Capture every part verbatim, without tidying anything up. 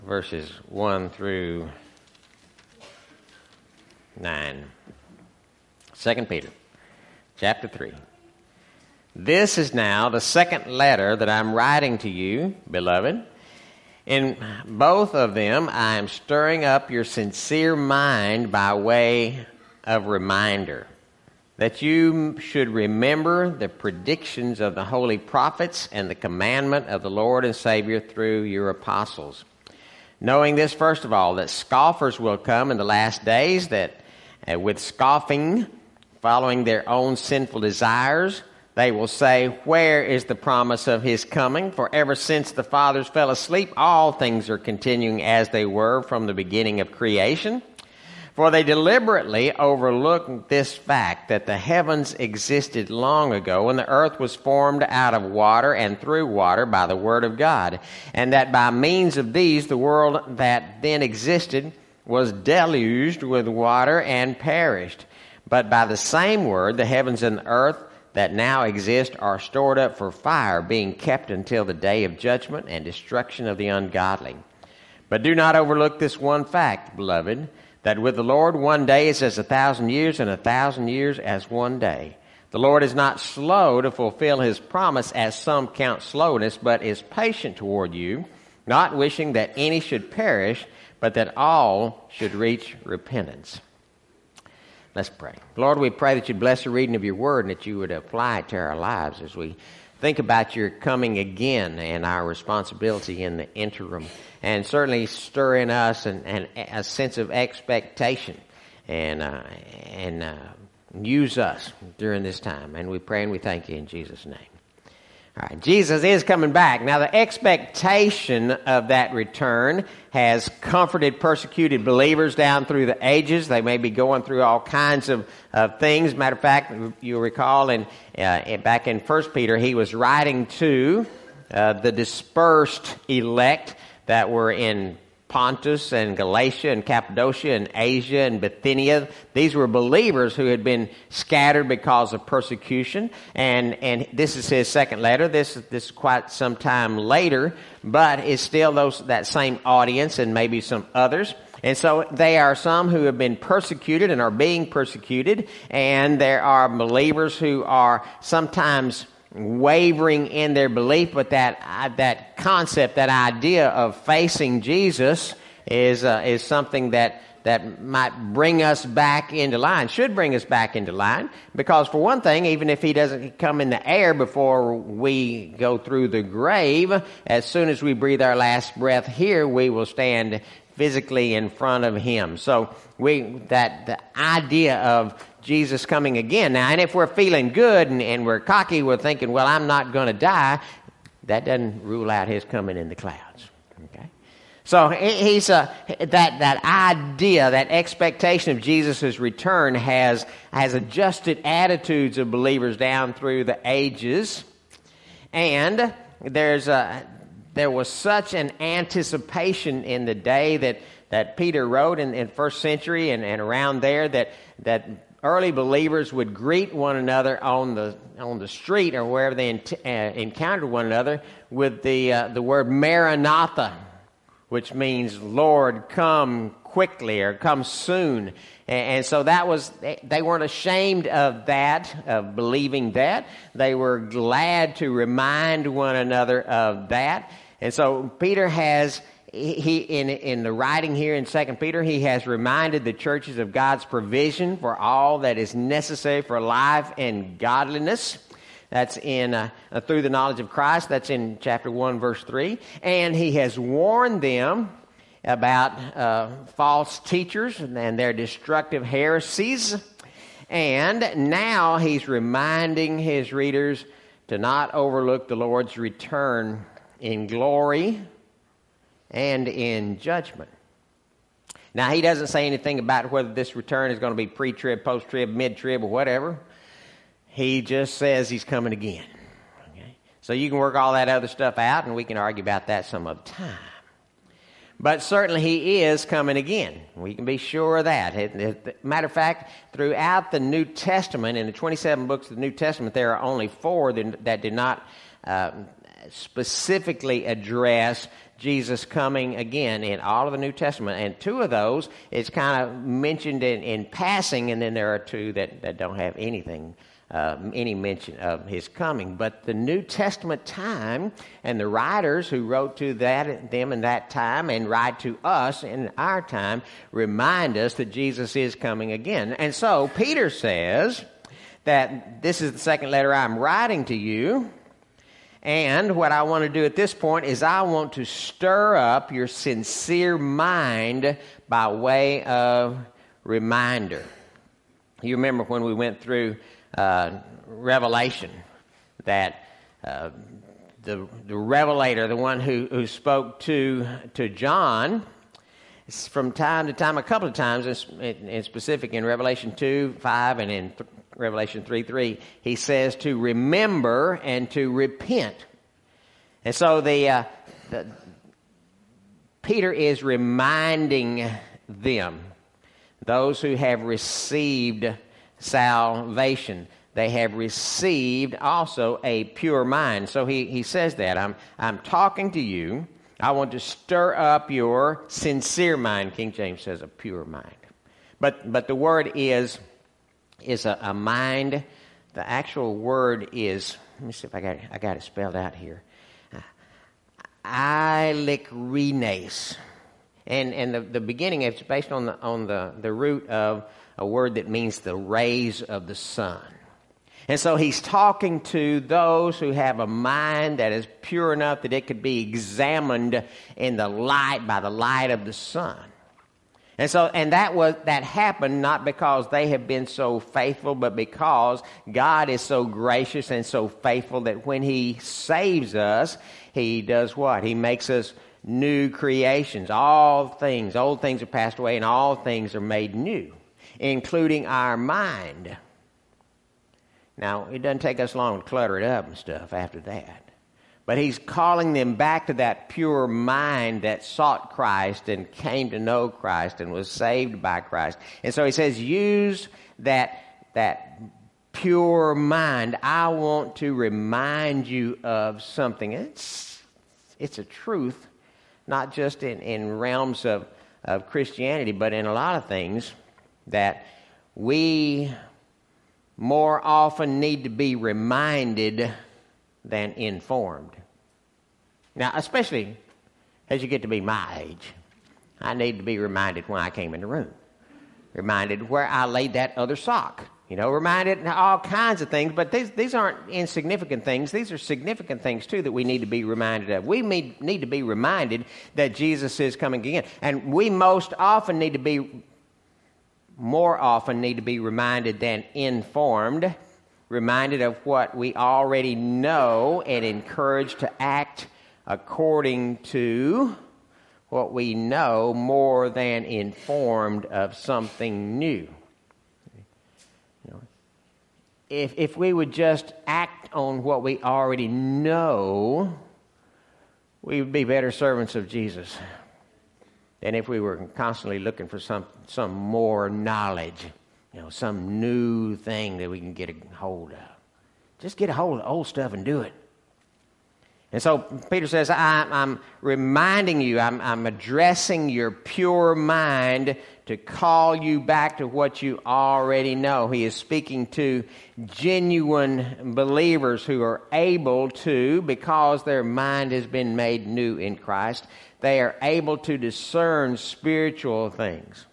verses one through nine. Second Peter, chapter three. This is now the second letter that I'm writing to you, beloved. In both of them, I am stirring up your sincere mind by way of reminder, that you should remember the predictions of the holy prophets and the commandment of the Lord and Savior through your apostles. Knowing this, first of all, that scoffers will come in the last days, that uh, with scoffing, following their own sinful desires, they will say, where is the promise of his coming? For ever since the fathers fell asleep, all things are continuing as they were from the beginning of creation. For they deliberately overlook this fact that the heavens existed long ago when the earth was formed out of water and through water by the word of God, and that by means of these the world that then existed was deluged with water and perished. But by the same word the heavens and the earth that now exist are stored up for fire, being kept until the day of judgment and destruction of the ungodly. But do not overlook this one fact, beloved, that with the Lord one day is as a thousand years, and a thousand years as one day. The Lord is not slow to fulfill his promise, as some count slowness, but is patient toward you, not wishing that any should perish, but that all should reach repentance. Let's pray. Lord, we pray that you'd bless the reading of your word and that you would apply it to our lives as we think about your coming again and our responsibility in the interim, and certainly stir in us an, an, a sense of expectation and uh, and uh, use us during this time. And we pray and we thank you in Jesus' name. All right, Jesus is coming back. Now, the expectation of that return has comforted persecuted believers down through the ages. They may be going through all kinds of, of things. Matter of fact, you'll recall in, uh, back in First Peter, he was writing to uh, the dispersed elect that were in Pontus and Galatia and Cappadocia and Asia and Bithynia. These were believers who had been scattered because of persecution. And and this is his second letter. This, this is quite some time later, but it's still those that same audience and maybe some others. And so they are some who have been persecuted and are being persecuted. And there are believers who are sometimes wavering in their belief, but that uh, that concept, that idea of facing Jesus is uh, is something that that might bring us back into line, should bring us back into line, because for one thing, even if he doesn't come in the air before we go through the grave, as soon as we breathe our last breath here, we will stand physically in front of him. So we that the idea of Jesus coming again. Now, and if we're feeling good and, and we're cocky, we're thinking, well, I'm not going to die, that doesn't rule out his coming in the clouds. Okay? So he's uh, that that idea, that expectation of Jesus' return has has adjusted attitudes of believers down through the ages. And there's a, there was such an anticipation in the day that, that Peter wrote in, in first century and, and around there that that early believers would greet one another on the on the street or wherever they ent- uh, encountered one another with the uh, the word Maranatha, which means Lord, come quickly or come soon. And, and so that was they, they weren't ashamed of that, of believing that. They were glad to remind one another of that. And so Peter has. He in in the writing here in Second Peter, he has reminded the churches of God's provision for all that is necessary for life and godliness. That's in uh, through the knowledge of Christ. That's in chapter one, verse three. And he has warned them about uh, false teachers and their destructive heresies. And now he's reminding his readers to not overlook the Lord's return in glory and in judgment. Now, he doesn't say anything about whether this return is going to be pre-trib, post-trib, mid-trib, or whatever. He just says he's coming again. Okay? So you can work all that other stuff out, and we can argue about that some other time. But certainly he is coming again. We can be sure of that. It, it, matter of fact, throughout the New Testament, in the twenty-seven books of the New Testament, there are only four that, that do not uh, specifically address Jesus coming again in all of the New Testament. And two of those is kind of mentioned in, in passing, and then there are two that, that don't have anything, uh, any mention of his coming. But the New Testament time and the writers who wrote to that them in that time and write to us in our time remind us that Jesus is coming again. And so Peter says that this is the second letter I'm writing to you. And what I want to do at this point is I want to stir up your sincere mind by way of reminder. You remember when we went through uh, Revelation, that uh, the the revelator, the one who, who spoke to to John, from time to time, a couple of times, in, in specific in Revelation two, five, and in th- Revelation three, three, he says to remember and to repent. And so the, uh, the Peter is reminding them, those who have received salvation, they have received also a pure mind. So he, he says that, I'm, I'm talking to you. I want to stir up your sincere mind. King James says a pure mind. But but the word is is a, a mind. The actual word is, let me see if I got it, I got it spelled out here. Eilikrines. And and the, the beginning, it's based on the on the, the root of a word that means the rays of the sun. And so he's talking to those who have a mind that is pure enough that it could be examined in the light, by the light of the sun. And so, and that was, that happened not because they have been so faithful, but because God is so gracious and so faithful that when he saves us, he does what? He makes us new creations. All things, old things are passed away, and all things are made new, including our mind. Now, it doesn't take us long to clutter it up and stuff after that. But he's calling them back to that pure mind that sought Christ and came to know Christ and was saved by Christ. And so he says, use that, that pure mind. I want to remind you of something. It's, it's a truth, not just in, in realms of, of Christianity, but in a lot of things that we more often need to be reminded than informed. Now, especially as you get to be my age, I need to be reminded when I came in the room. Reminded where I laid that other sock. You know, reminded all kinds of things, but these, these aren't insignificant things. These are significant things, too, that we need to be reminded of. We need, need to be reminded that Jesus is coming again. And we most often need to be, more often need to be reminded than informed, reminded of what we already know and encouraged to act according to what we know more than informed of something new. You know, if, if we would just act on what we already know, we would be better servants of Jesus than if we were constantly looking for some, some more knowledge. You know, some new thing that we can get a hold of. Just get a hold of the old stuff and do it. And so Peter says, I, I'm reminding you, I'm, I'm addressing your pure mind to call you back to what you already know. He is speaking to genuine believers who are able to, because their mind has been made new in Christ, they are able to discern spiritual things.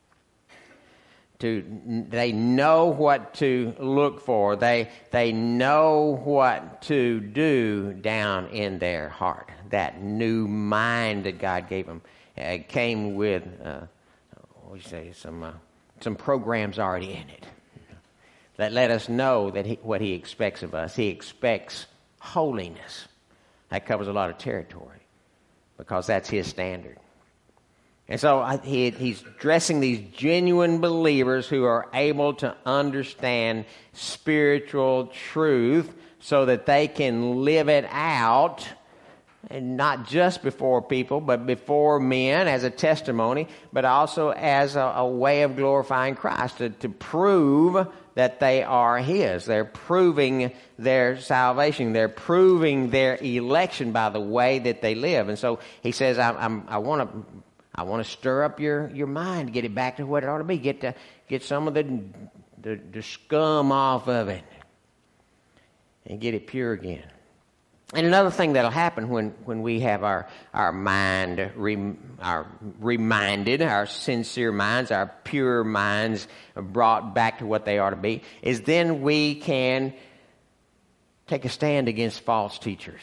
To, they know what to look for. They they know what to do down in their heart. That new mind that God gave them uh, came with, uh, what do you say, some uh, some programs already in it that let us know that he, what He expects of us. He expects holiness. That covers a lot of territory because that's His standard. And so he, he's dressing these genuine believers who are able to understand spiritual truth so that they can live it out, and not just before people, but before men as a testimony, but also as a, a way of glorifying Christ, to, to prove that they are His. They're proving their salvation. They're proving their election by the way that they live. And so He says, I, I'm, I want to I want to stir up your, your mind, get it back to what it ought to be, get to, get some of the, the, the scum off of it and get it pure again. And another thing that'll happen when, when we have our, our mind re, our reminded, our sincere minds, our pure minds brought back to what they ought to be, is then we can take a stand against false teachers.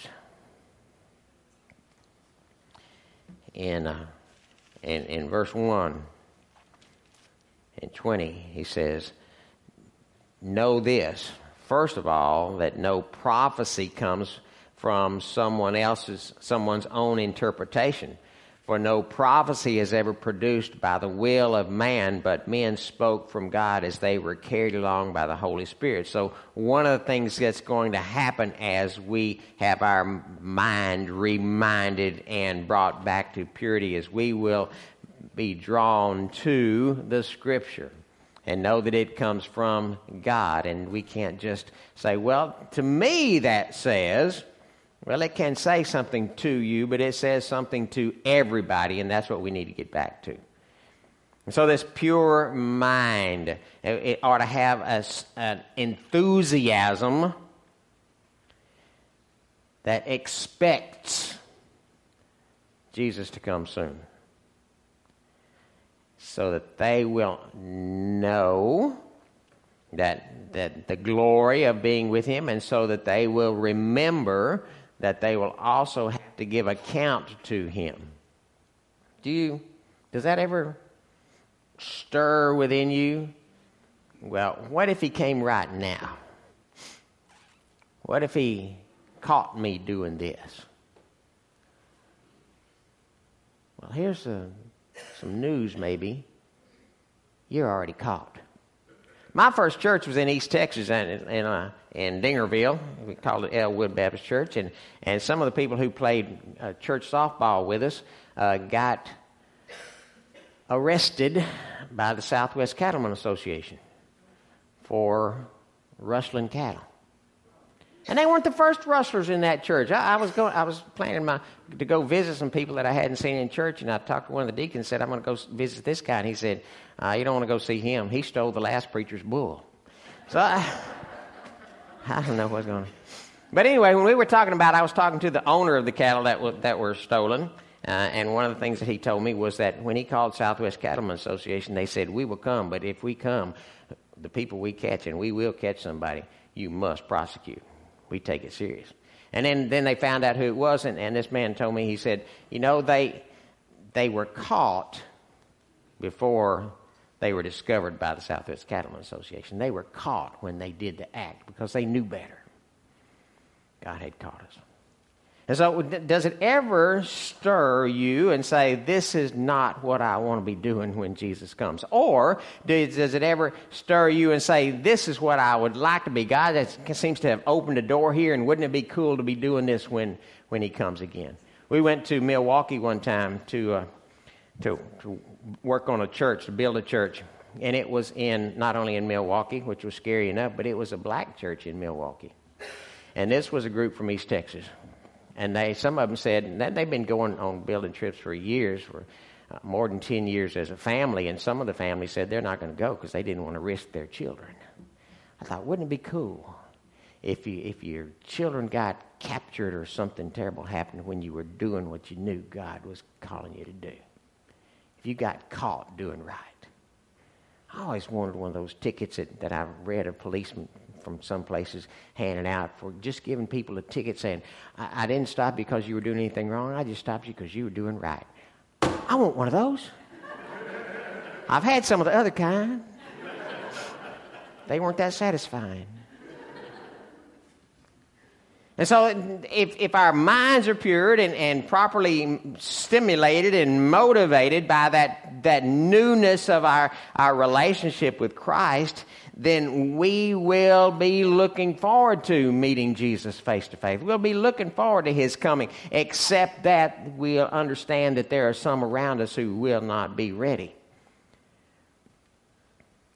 In, uh, in, in verse one and twenty, he says, know this, first of all, that no prophecy comes from someone else's, someone's own interpretation. For no prophecy is ever produced by the will of man, but men spoke from God as they were carried along by the Holy Spirit. So one of the things that's going to happen as we have our mind reminded and brought back to purity is we will be drawn to the Scripture and know that it comes from God. And we can't just say, well, to me that says... Well, it can say something to you, but it says something to everybody, and that's what we need to get back to. And so this pure mind, it, it ought to have a, an enthusiasm that expects Jesus to come soon, so that they will know that, that the glory of being with Him, and so that they will remember that they will also have to give account to Him. Do you, does that ever stir within you? Well, what if He came right now? What if He caught me doing this? Well, here's a, some news maybe. You're already caught. My first church was in East Texas, and in, uh, in Dingerville. We called it Elwood Baptist Church. And, and some of the people who played uh, church softball with us uh, got arrested by the Southwest Cattlemen Association for rustling cattle. And they weren't the first rustlers in that church. I, I was going. I was planning my to go visit some people that I hadn't seen in church, and I talked to one of the deacons and said, I'm going to go visit this guy. And he said, uh, you don't want to go see him. He stole the last preacher's bull. So I, I don't know what's going on. But anyway, when we were talking about, I was talking to the owner of the cattle that, w- that were stolen. Uh, and one of the things that he told me was that when he called Southwest Cattlemen Association, they said, we will come, but if we come, the people we catch, and we will catch somebody, you must prosecute. We take it serious. And then, then they found out who it was, and, and this man told me, he said, you know, they they were caught before they were discovered by the Southwest Cattlemen Association. They were caught when they did the act because they knew better. God had caught us. And so does it ever stir you and say, this is not what I want to be doing when Jesus comes? Or does, does it ever stir you and say, this is what I would like to be? God that seems to have opened a door here, and wouldn't it be cool to be doing this when, when He comes again? We went to Milwaukee one time to, uh, to, to work on a church, to build a church. And it was in, not only in Milwaukee, which was scary enough, but it was a black church in Milwaukee. And this was a group from East Texas. And they, some of them said that they've been going on building trips for years, for uh, more than ten years as a family. And some of the families said they're not going to go because they didn't want to risk their children. I thought, wouldn't it be cool if you, if your children got captured or something terrible happened when you were doing what you knew God was calling you to do? If you got caught doing right. I always wanted one of those tickets that, that I've read a policeman from some places handing out for just giving people a ticket saying, I, I didn't stop because you were doing anything wrong. I just stopped you because you were doing right. I want one of those. I've had some of the other kind. They weren't that satisfying. And so if, if our minds are pure and, and properly stimulated and motivated by that, that newness of our, our relationship with Christ, then we will be looking forward to meeting Jesus face to face. We'll be looking forward to His coming, except that we'll understand that there are some around us who will not be ready.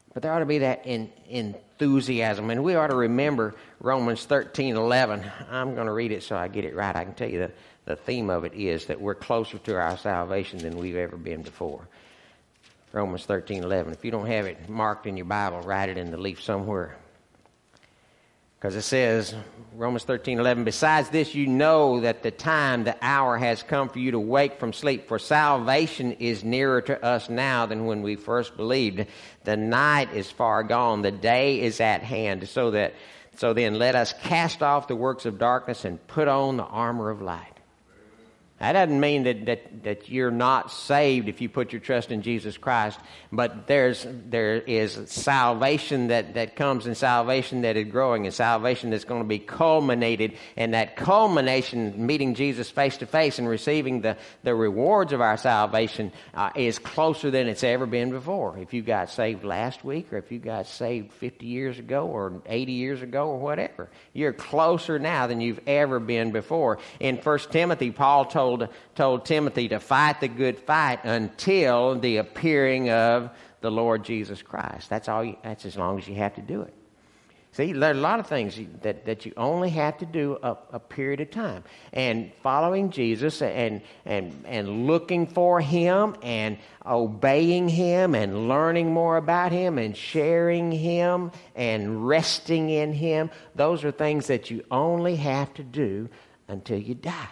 But there ought to be that in, enthusiasm. And we ought to remember Romans thirteen eleven. I'm going to read it so I get it right. I can tell you the, the theme of it is that we're closer to our salvation than we've ever been before. Romans thirteen eleven. If you don't have it marked in your Bible, write it in the leaf somewhere. Because it says, Romans thirteen eleven, besides this, you know that the time, the hour has come for you to wake from sleep. For salvation is nearer to us now than when we first believed. The night is far gone. The day is at hand. So that, so then let us cast off the works of darkness and put on the armor of light. That doesn't mean that, that, that you're not saved if you put your trust in Jesus Christ, but there's there is salvation that, that comes, and salvation that is growing, and salvation that's going to be culminated, and that culmination, meeting Jesus face to face and receiving the, the rewards of our salvation, uh, is closer than it's ever been before. If you got saved last week, or if you got saved fifty years ago, or eighty years ago, or whatever, you're closer now than you've ever been before. In First Timothy, Paul told told Timothy to fight the good fight until the appearing of the Lord Jesus Christ. That's all. You, that's as long as you have to do it. See, there are a lot of things that, that you only have to do a, a period of time. And following Jesus and, and, and looking for Him and obeying Him and learning more about Him and sharing Him and resting in Him, those are things that you only have to do until you die.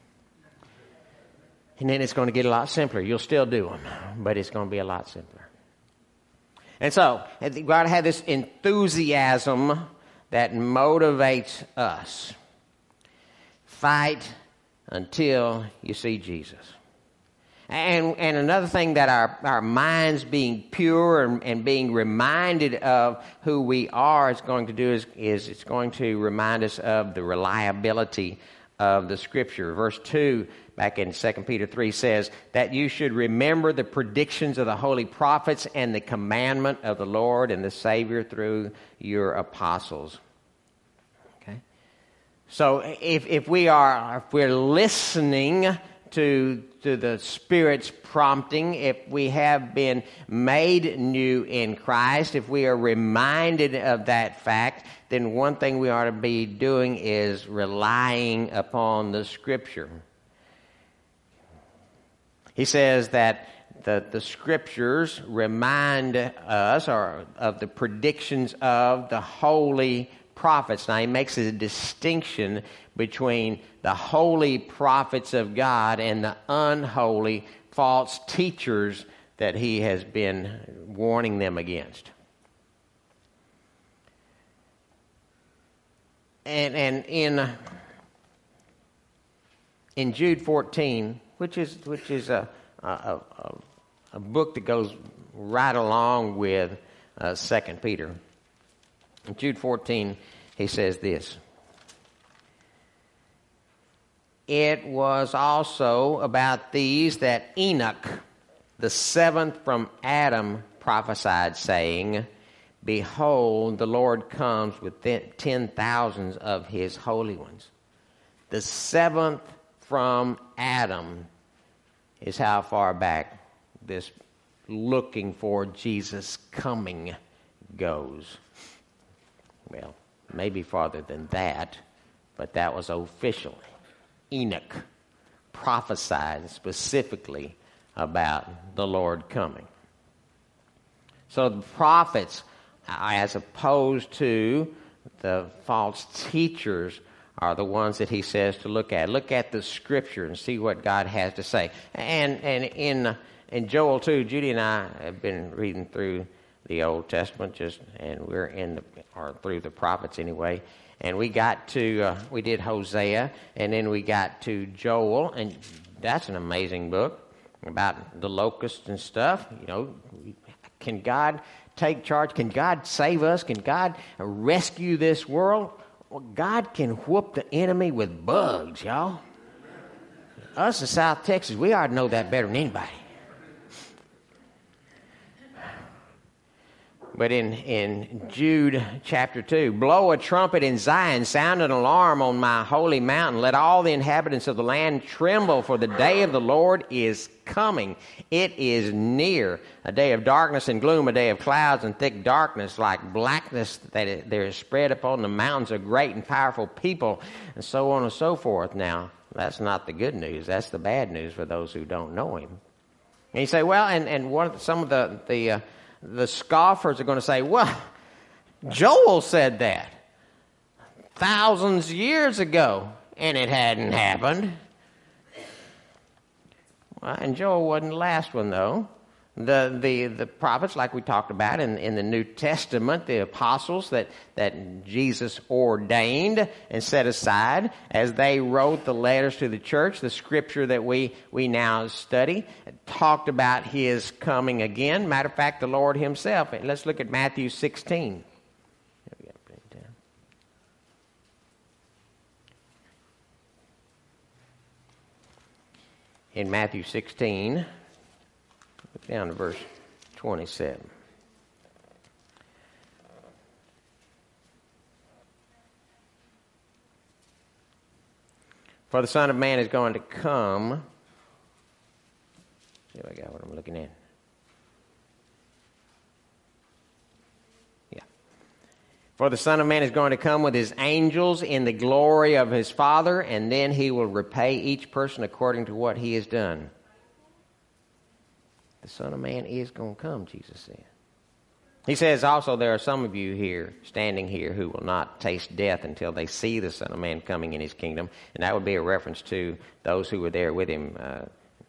And then it's going to get a lot simpler. You'll still do them, but it's going to be a lot simpler. And so, we've got to have this enthusiasm that motivates us. Fight until you see Jesus. And and another thing that our, our minds being pure and, and being reminded of who we are is going to do is, is it's going to remind us of the reliability of the Scripture. Verse two, back in Second Peter three, says that you should remember the predictions of the holy prophets and the commandment of the Lord and the Savior through your apostles. Okay? So if if we are if we're listening to to the Spirit's prompting, if we have been made new in Christ, if we are reminded of that fact, then one thing we ought to be doing is relying upon the Scripture. He says that the, the Scriptures remind us or of the predictions of the holy prophets. Now, he makes a distinction between the holy prophets of God and the unholy false teachers that he has been warning them against. And and in in Jude fourteen, which is which is a a, a, a book that goes right along with uh, Second Peter. In Jude fourteen, he says this. It was also about these that Enoch, the seventh from Adam, prophesied, saying, behold, the Lord comes with ten thousands of his holy ones. The seventh from Adam is how far back this looking for Jesus coming goes. Well, maybe farther than that, but that was officially. Enoch prophesied specifically about the Lord coming. So the prophets, as opposed to the false teachers, are the ones that he says to look at. Look at the Scripture and see what God has to say. And and in in Joel two, Judy and I have been reading through the Old Testament, just and we're in the, or through the prophets anyway. And we got to, uh, we did Hosea, and then we got to Joel, and that's an amazing book about the locusts and stuff. You know, can God take charge? Can God save us? Can God rescue this world? Well, God can whoop the enemy with bugs, y'all. Us in South Texas, we ought to know that better than anybody. But in, in Jude chapter two, blow a trumpet in Zion, sound an alarm on my holy mountain. Let all the inhabitants of the land tremble, for the day of the Lord is coming. It is near. A day of darkness and gloom, a day of clouds and thick darkness, like blackness that it, there is spread upon the mountains of great and powerful people, and so on and so forth. Now, that's not the good news. That's the bad news for those who don't know him. And you say, well, and, and one, some of the... the uh, The scoffers are going to say, well, Joel said that thousands of years ago, and it hadn't happened. Well, and Joel wasn't the last one, though. The the the prophets, like we talked about in, in the New Testament, the apostles that, that Jesus ordained and set aside as they wrote the letters to the church, the scripture that we, we now study, talked about his coming again. Matter of fact, the Lord himself. Let's look at Matthew sixteen. In Matthew sixteen, look down to verse twenty-seven. For the Son of Man is going to come. See if I got what I'm looking at. Yeah. For the Son of Man is going to come with his angels in the glory of his Father, and then he will repay each person according to what he has done. The Son of Man is going to come, Jesus said. He says also there are some of you here, standing here, who will not taste death until they see the Son of Man coming in his kingdom. And that would be a reference to those who were there with him, uh,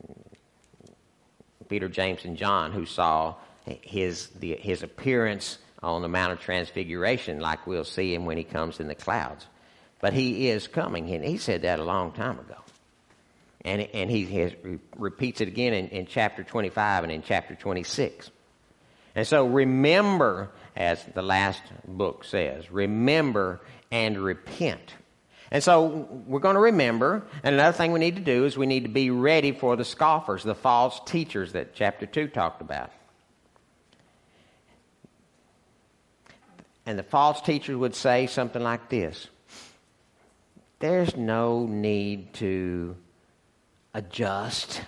Peter, James, and John, who saw his the, his appearance on the Mount of Transfiguration, like we'll see him when he comes in the clouds. But he is coming, and he said that a long time ago. And, and he has, repeats it again in, in chapter twenty-five and in chapter twenty-six. And so remember, as the last book says, remember and repent. And so we're going to remember, and another thing we need to do is we need to be ready for the scoffers, the false teachers that chapter two talked about. And the false teachers would say something like this: there's no need to adjust.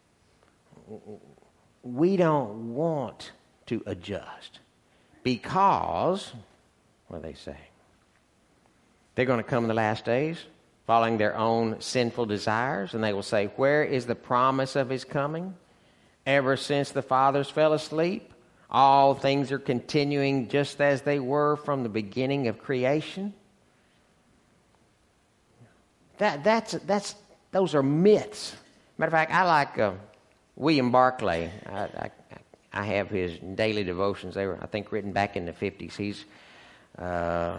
We don't want to adjust because, what do they say? They're going to come in the last days following their own sinful desires, and they will say, where is the promise of his coming? Ever since the fathers fell asleep, all things are continuing just as they were from the beginning of creation. That that's that's those are myths. Matter of fact, I like uh, William Barclay. I, I, I have his daily devotions. They were, I think, written back in the fifties. He's uh,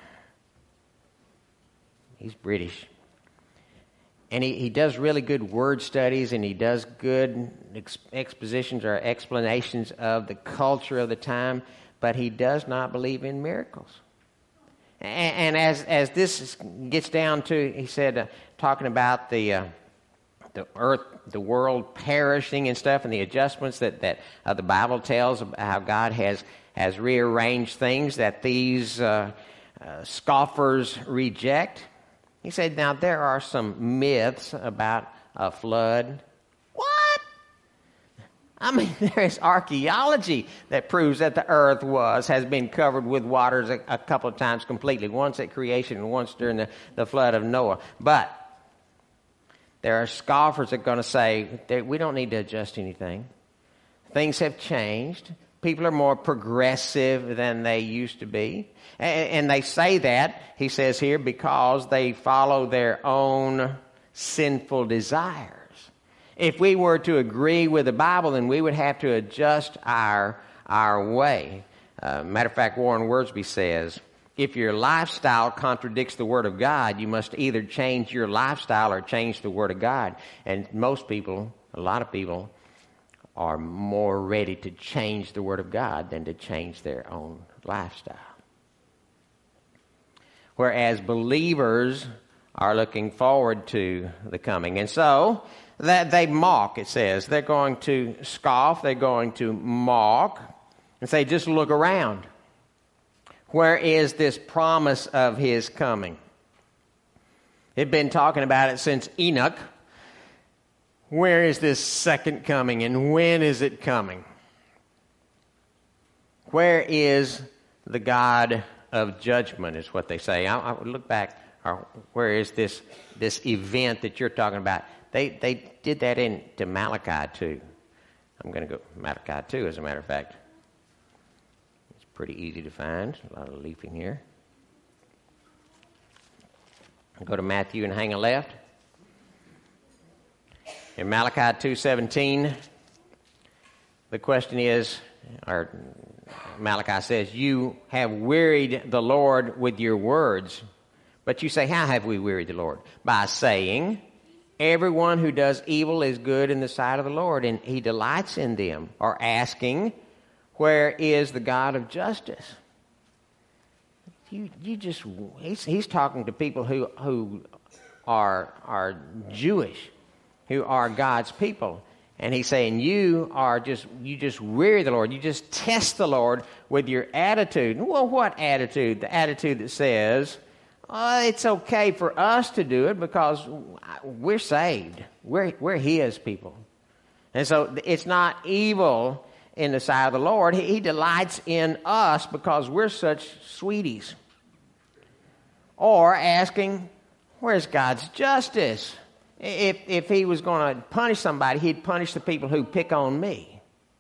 he's British. And he, he does really good word studies, and he does good ex- expositions or explanations of the culture of the time, but he does not believe in miracles. And, and as as this gets down to, he said, uh, talking about the uh, the earth, the world perishing and stuff, and the adjustments that that uh, the Bible tells about how God has has rearranged things that these uh, uh, scoffers reject. He said, now there are some myths about a flood. What? I mean, there is archaeology that proves that the earth was, has been covered with waters a, a couple of times completely, once at creation and once during the, the flood of Noah. But there are scoffers that are going to say, we don't need to adjust anything. Things have changed. People are more progressive than they used to be. And they say that, he says here, because they follow their own sinful desires. If we were to agree with the Bible, then we would have to adjust our, our way. Uh, matter of fact, Warren Wiersbe says, if your lifestyle contradicts the Word of God, you must either change your lifestyle or change the Word of God. And most people, a lot of people, are more ready to change the Word of God than to change their own lifestyle. Whereas believers are looking forward to the coming. And so that they mock, it says. They're going to scoff. They're going to mock. and say, just look around. Where is this promise of his coming? They've been talking about it since Enoch. Where is this second coming, and when is it coming? Where is the God of judgment, is what they say. I, I would look back, or where is this this event that you're talking about? They they did that into Malachi two. I'm going to go Malachi two, as a matter of fact. It's pretty easy to find. A lot of leafing here. I'll go to Matthew and hang a left. In Malachi two seventeen, the question is, or Malachi says, you have wearied the Lord with your words. But you say, how have we wearied the Lord? By saying, everyone who does evil is good in the sight of the Lord, and he delights in them. Or asking, where is the God of justice? You, you just, he's, he's talking to people who, who are, are Jewish, who are God's people. And he's saying, you are just, you just weary the Lord. You just test the Lord with your attitude. Well, what attitude? The attitude that says, oh, it's okay for us to do it because we're saved. We're, we're his people. And so it's not evil in the sight of the Lord. He, he delights in us because we're such sweeties. Or asking, where's God's justice? If if he was going to punish somebody, he'd punish the people who pick on me.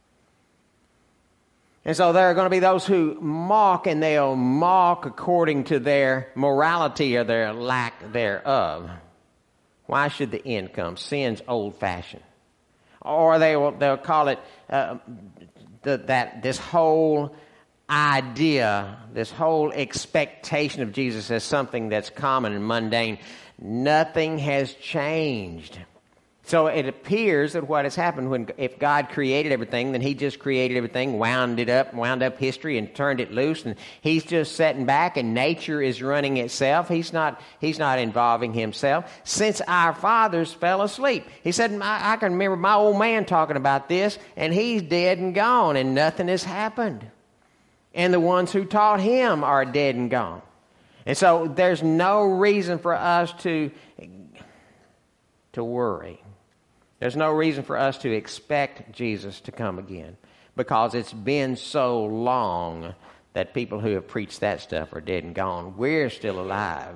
And so there are going to be those who mock, and they'll mock according to their morality or their lack thereof. Why should the end come? Sin's old-fashioned. Or they will they'll call it uh, the, that this whole idea, this whole expectation of Jesus as something that's common and mundane. Nothing has changed. So it appears that what has happened, when if God created everything, then he just created everything, wound it up, wound up history and turned it loose, and he's just sitting back and nature is running itself. He's not he's not involving himself. Since our fathers fell asleep. He said, I, I can remember my old man talking about this, and he's dead and gone, and nothing has happened. And the ones who taught him are dead and gone. And so there's no reason for us to, to worry. There's no reason for us to expect Jesus to come again, because it's been so long that people who have preached that stuff are dead and gone. We're still alive.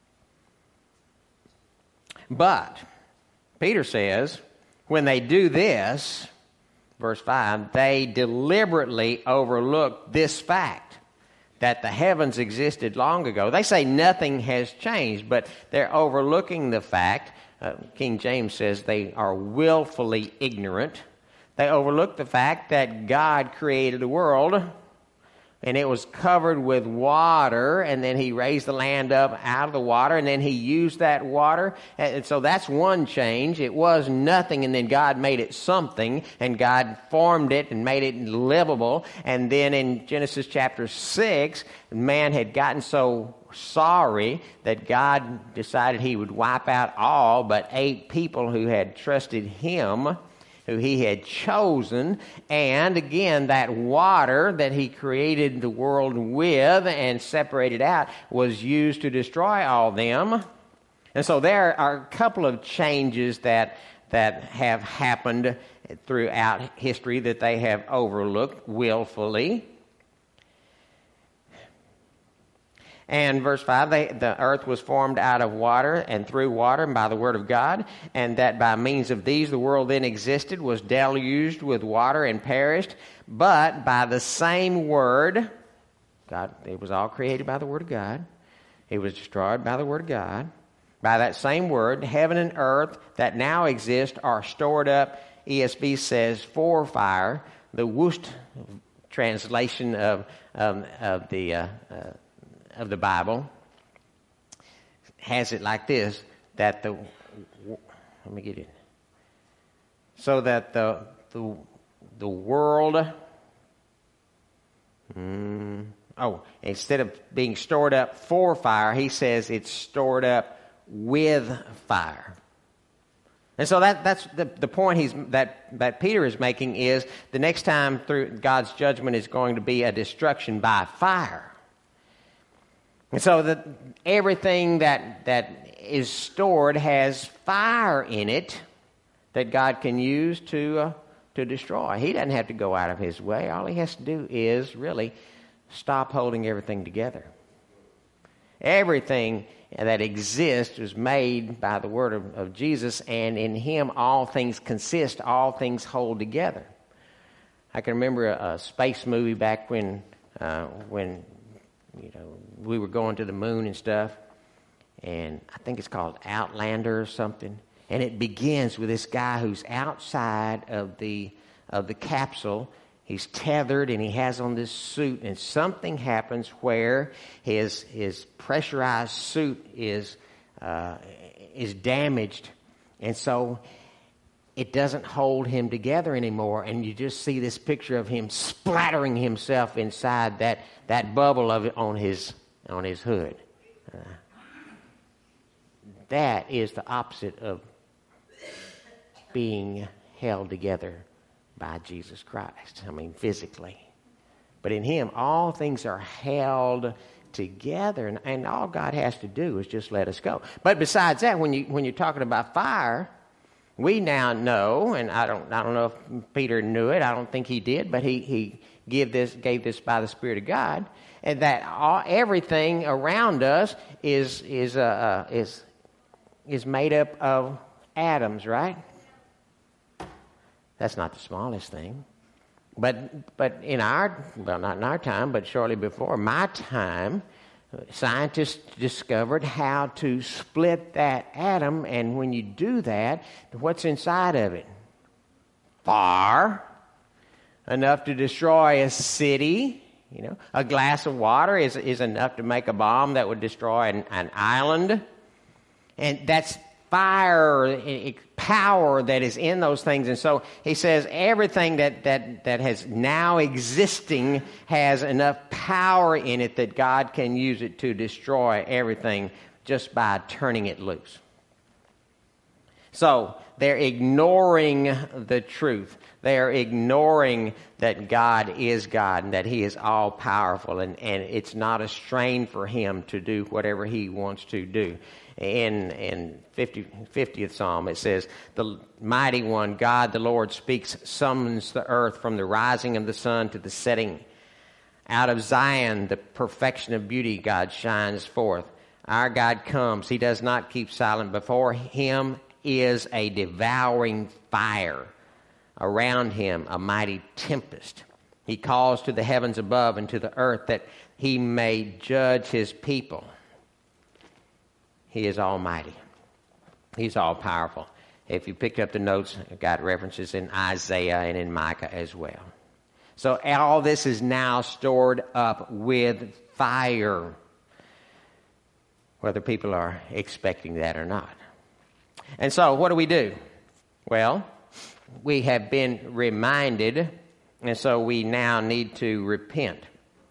But Peter says, when they do this, verse five, they deliberately overlook this fact, that the heavens existed long ago. They say nothing has changed, but they're overlooking the fact, uh, King James says they are willfully ignorant. They overlook the fact that God created the world, and it was covered with water, and then he raised the land up out of the water, and then he used that water. And so that's one change. It was nothing, and then God made it something, and God formed it and made it livable. And then in Genesis chapter six, man had gotten so sorry that God decided he would wipe out all but eight people who had trusted him, who he had chosen. And again, that water that he created the world with and separated out was used to destroy all them. And so there are a couple of changes that that have happened throughout history that they have overlooked willfully. And verse five, they, the earth was formed out of water and through water and by the word of God, and that by means of these the world then existed, was deluged with water and perished. But by the same word, God, it was all created by the word of God. It was destroyed by the word of God. By that same word, heaven and earth that now exist are stored up, E S V says, for fire. The Woost translation of, um, of the... Uh, uh, of the Bible has it like this, that the, let me get it, so that the the, the world, mm, oh, instead of being stored up for fire, he says it's stored up with fire. And so that, that's the, the point he's, that, that Peter is making is the next time through God's judgment is going to be a destruction by fire. And so that everything that, that is stored has fire in it that God can use to, uh, to destroy. He doesn't have to go out of his way. All he has to do is really stop holding everything together. Everything that exists was made by the word of, of Jesus, and in him all things consist, all things hold together. I can remember a, a space movie back when, uh, when you know, we were going to the moon and stuff, and I think it's called Outlander or something. And it begins with this guy who's outside of the of the capsule. He's tethered and he has on this suit, and something happens where his his pressurized suit is uh, is damaged, and so it doesn't hold him together anymore. And you just see this picture of him splattering himself inside that, that bubble of it on his on his hood. Uh, that is the opposite of being held together by Jesus Christ. I mean, physically. But in him, all things are held together, and, and all God has to do is just let us go. But besides that, when you when you're talking about fire, we now know, and I don't I don't know if Peter knew it. I don't think he did, but he he gave this gave this by the Spirit of God, and that all, everything around us is is uh, uh, is is made up of atoms, right? That's not the smallest thing. But but in our, well, not in our time, but shortly before my time, scientists discovered how to split that atom, and when you do that, what's inside of it? Fire, enough to destroy a city. You know, a glass of water is is enough to make a bomb that would destroy an, an island, and that's fire, power that is in those things. And so he says everything that, that, that has now existing has enough power in it that God can use it to destroy everything just by turning it loose. So they're ignoring the truth. They're ignoring that God is God and that he is all powerful, and, and it's not a strain for him to do whatever he wants to do. In in fiftieth Psalm, it says, "The mighty one, God the Lord, speaks, summons the earth from the rising of the sun to the setting. Out of Zion, the perfection of beauty, God shines forth. Our God comes. He does not keep silent. Before him is a devouring fire. Around him, a mighty tempest. He calls to the heavens above and to the earth that he may judge his people." He is almighty. He's all powerful. If you picked up the notes, I've got references in Isaiah and in Micah as well. So all this is now stored up with fire, whether people are expecting that or not. And so what do we do? Well, we have been reminded, and so we now need to repent.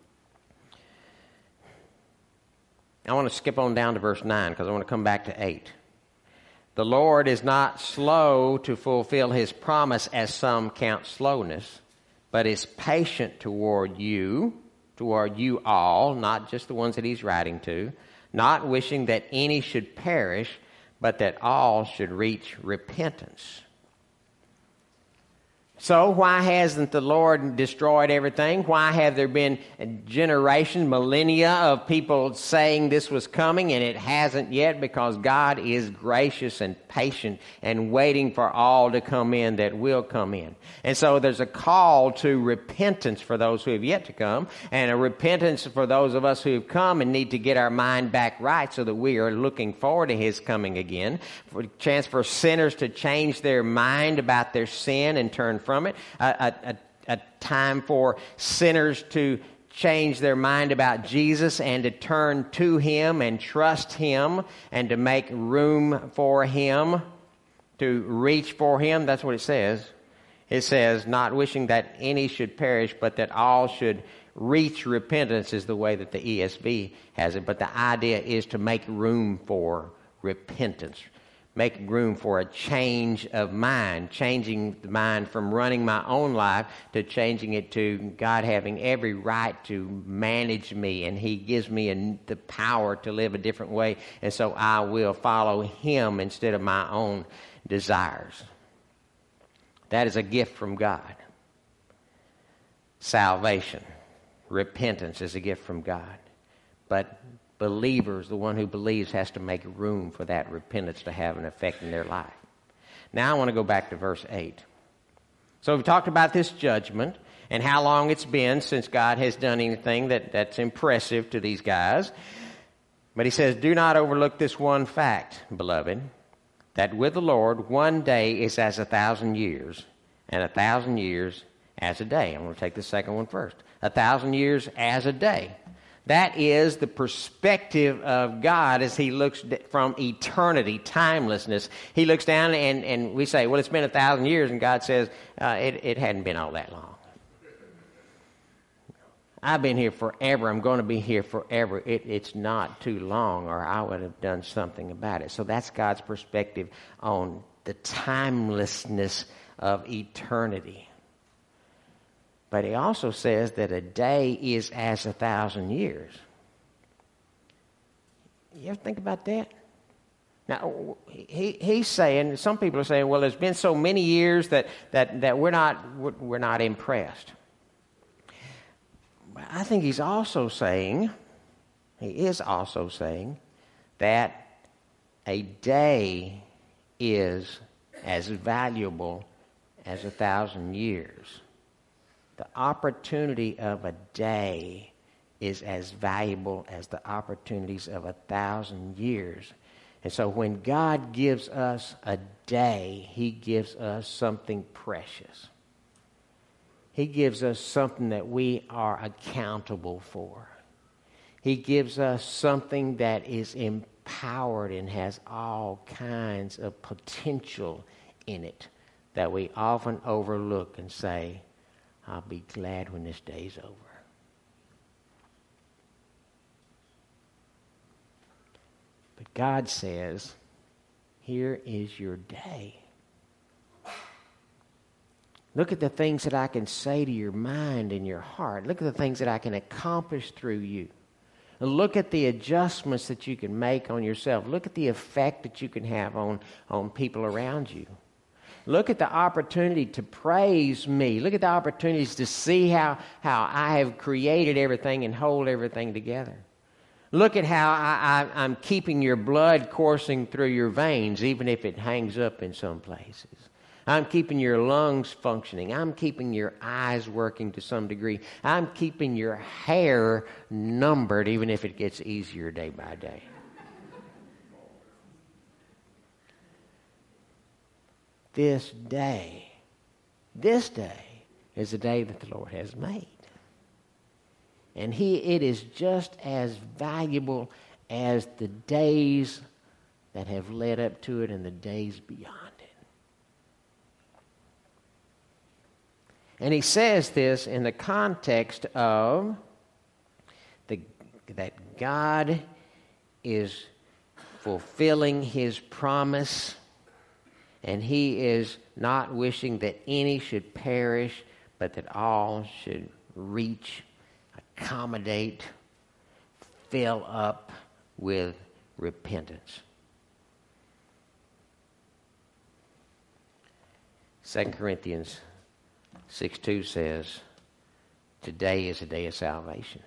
I want to skip on down to verse nine because I want to come back to eight. "The Lord is not slow to fulfill his promise, as some count slowness, but is patient toward you, toward you all," not just the ones that he's writing to, "not wishing that any should perish, but that all should reach repentance." So why hasn't the Lord destroyed everything? Why have there been generations, millennia of people saying this was coming and it hasn't yet? Because God is gracious and patient and waiting for all to come in that will come in. And so there's a call to repentance for those who have yet to come, and a repentance for those of us who have come and need to get our mind back right so that we are looking forward to his coming again. For a chance for sinners to change their mind about their sin and turn from it. A, a, a time for sinners to change their mind about Jesus and to turn to him and trust him and to make room for him, to reach for him. That's what it says. It says, "Not wishing that any should perish, but that all should reach repentance," is the way that the E S V has it. But the idea is to make room for repentance. making room for a change of mind, changing the mind from running my own life to changing it to God having every right to manage me, and He gives me a, the power to live a different way, and so I will follow Him instead of my own desires. That is a gift from God. Salvation, repentance is a gift from God. But believers, the one who believes, has to make room for that repentance to have an effect in their life. Now I want to go back to verse eight. So we've talked about this judgment and how long it's been since God has done anything that, that's impressive to these guys. But he says, do not overlook this one fact, beloved, that with the Lord one day is as a thousand years, and a thousand years as a day. I'm going to take the second one first. A thousand years as a day. That is the perspective of God as He looks from eternity, timelessness. He looks down and, and we say, well, it's been a thousand years, and God says, uh, it, it hadn't been all that long. I've been here forever. I'm going to be here forever. It, it's not too long, or I would have done something about it. So that's God's perspective on the timelessness of eternity. But he also says that a day is as a thousand years. You ever think about that? Now, he, he's saying, some people are saying, well, it's been so many years that, that, that we're not, we're not impressed. But I think he's also saying, he is also saying, that a day is as valuable as a thousand years. The opportunity of a day is as valuable as the opportunities of a thousand years. And so when God gives us a day, He gives us something precious. He gives us something that we are accountable for. He gives us something that is empowered and has all kinds of potential in it that we often overlook and say, I'll be glad when this day's over. But God says, here is your day. Look at the things that I can say to your mind and your heart. Look at the things that I can accomplish through you. Look at the adjustments that you can make on yourself. Look at the effect that you can have on, on people around you. Look at the opportunity to praise me. Look at the opportunities to see how, how I have created everything and hold everything together. Look at how I, I, I'm keeping your blood coursing through your veins, even if it hangs up in some places. I'm keeping your lungs functioning. I'm keeping your eyes working to some degree. I'm keeping your hair numbered, even if it gets easier day by day. This day, this day is the day that the Lord has made. And he, it is just as valuable as the days that have led up to it and the days beyond it. And he says this in the context of the, that God is fulfilling His promise, and He is not wishing that any should perish, but that all should reach, accommodate, fill up with repentance. Second Corinthians six two says, today is a day of salvation.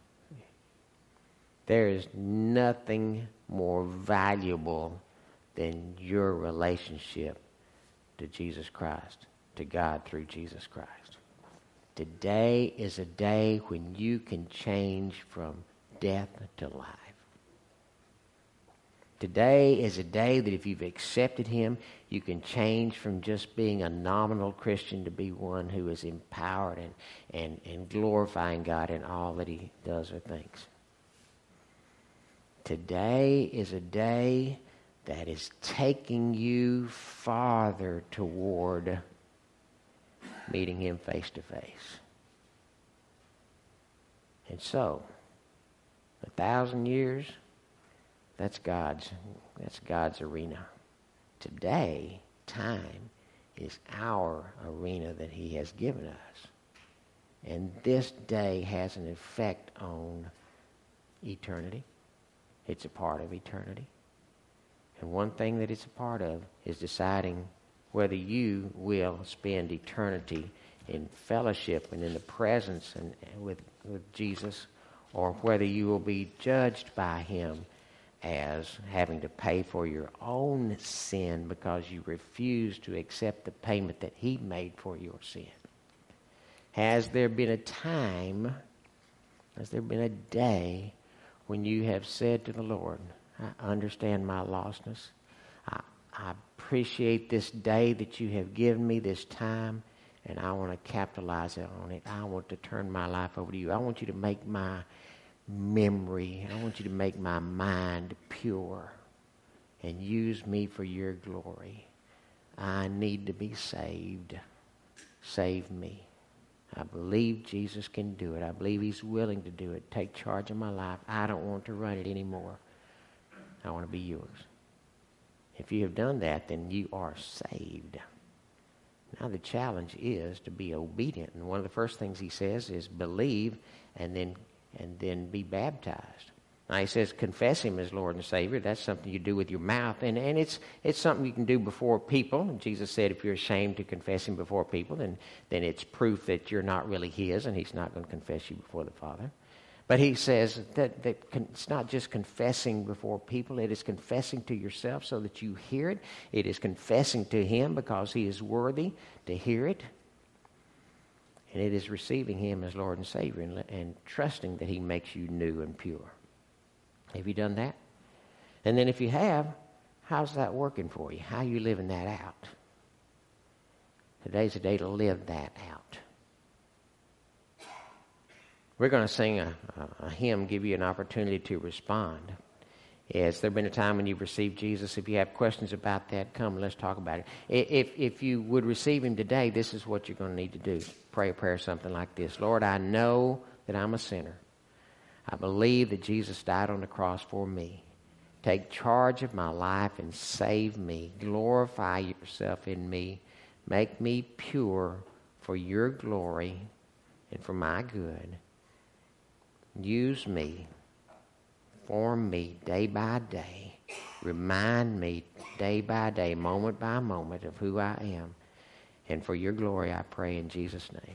There is nothing more valuable than your relationship to Jesus Christ, to God through Jesus Christ. Today is a day when you can change from death to life. Today is a day that if you've accepted Him, you can change from just being a nominal Christian to be one who is empowered and, and, and glorifying God in all that He does or thinks. Today is a day that is taking you farther toward meeting Him face to face. And so, a thousand years, that's God's, that's God's arena. today, time, is our arena that he has given us. And this day has an effect on eternity. It's a part of eternity. And one thing that it's a part of is deciding whether you will spend eternity in fellowship and in the presence and with, with Jesus, or whether you will be judged by him as having to pay for your own sin because you refuse to accept the payment that he made for your sin. Has there been a time, has there been a day when you have said to the Lord, I understand my lostness. I, I appreciate this day that you have given me, this time, and I want to capitalize on it. I want to turn my life over to you. I want you to make my memory, I want you to make my mind pure and use me for your glory. I need to be saved. Save me. I believe Jesus can do it. I believe he's willing to do it. Take charge of my life. I don't want to run it anymore. I want to be yours. If you have done that, then you are saved. Now the challenge is to be obedient. And one of the first things he says is believe and then and then be baptized. Now he says confess him as Lord and Savior. That's something you do with your mouth. And, and it's it's something you can do before people. And Jesus said if you're ashamed to confess him before people, then, then it's proof that you're not really his and he's not going to confess you before the Father. But he says that, that con- it's not just confessing before people. It is confessing to yourself so that you hear it. It is confessing to him because he is worthy to hear it. And it is receiving him as Lord and Savior and, and trusting that he makes you new and pure. Have you done that? And then if you have, how's that working for you? How are you living that out? Today's a day to live that out. We're going to sing a, a, a hymn, give you an opportunity to respond. Has there been a time when you've received Jesus? If you have questions about that, come, let's talk about it. If, if you would receive him today, this is what you're going to need to do. Pray a prayer something like this. Lord, I know that I'm a sinner. I believe that Jesus died on the cross for me. Take charge of my life and save me. Glorify yourself in me. Make me pure for your glory and for my good. Use me. Form me day by day. Remind me day by day, moment by moment of who I am. And for your glory I pray in Jesus' name.